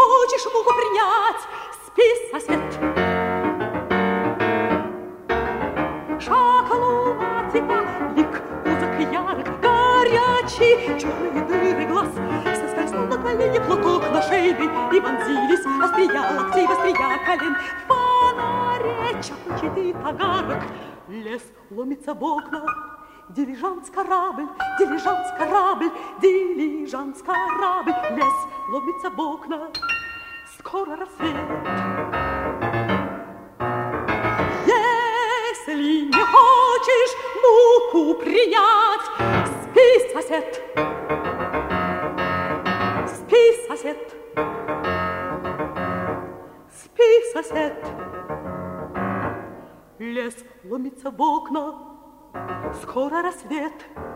хочешь муку принять, спи, сосед. Шаг лунатика, лик узок ярок, горячий, черные дыры глаз. Соскользнул на колени платок на шейный, и вонзились острия локтей в острия колен. В фонаре чахнет огарок, лес ломится в окна. Дилижанс-корабль, дилижанс-корабль, дилижанс-корабль, лес ломится в окна. Скоро рассвет. Если не хочешь муку принять, спи, сосед. Спи, сосед. Спи, сосед. Лес ломится в окна. Скоро рассвет.